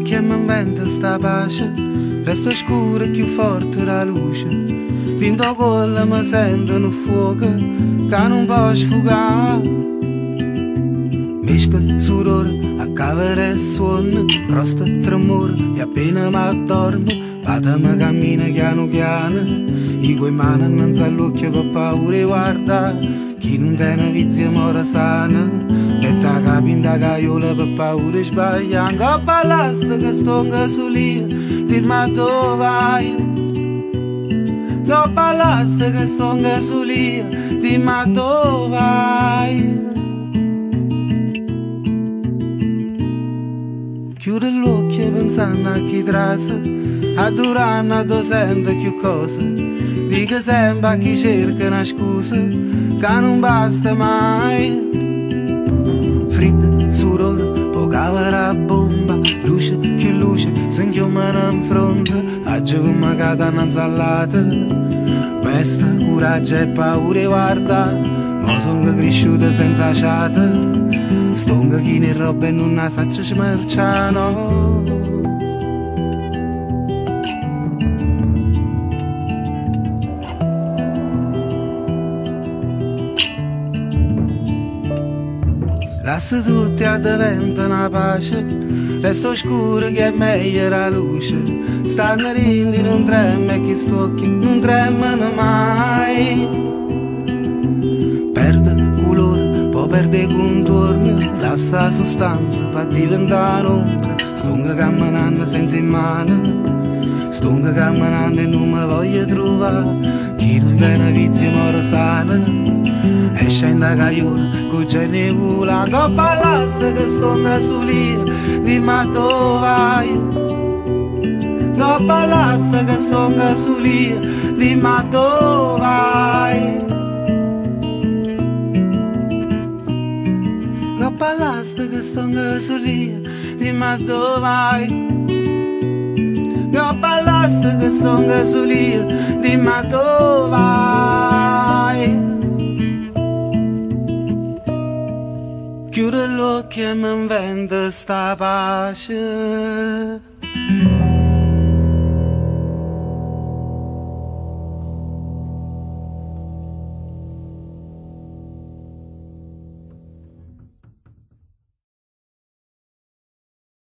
l'occhio e mi inventa sta pace, resta scura e più forte la luce. Dentro quella mi sento un fuoco che non può sfugare. Mesca surore a cavere e suono, crosta tremore e appena mi addormo, vado mi cammina piano piano, i quei mani non sa l'occhio per paura e guarda, chi non tiene vizia mora sana, metta capo in da caiola per paura e sbaglia, anche all'asta che sto in sulia, dimmi dove vai, anche all'asta che sto in sulia, dimmi dove vai. Chiude l'occhio pensando a chi trasa, adorando a docente più cose. Dica sempre a chi cerca una scusa, che non basta mai. Freddo, sudore, poca vera bomba, luce più luce, si inchiamano in fronte, a giovane che danno insalata. Pesta, coraggio e paura guarda, ma sono cresciuta senza ciata. Stonga chi ne roba e non la saccia smerciano. Lascia tutti a diventa una pace, resta oscuro che è meglio la luce. Stanno rindi non trema e chi stocchi non tremano mai. Perde colore, poi perde contorno, lascia sostanza per diventare un'ombra. Stonga camminando senza in mano, stonga camminando e non mi voglio trovare. Chi non tiene vizia mora sana, e scende a caiola con gene vola. Coppa all'asta che stonga sulia, dimmi dove vai. Coppa all'asta che stonga sulia, dimmi dove vai. L'asta che sto in solia, dimmi dove vai. L'asta che sto in solia, dimmi dove vai. Chiudo l'occhio e mi invento sta pace.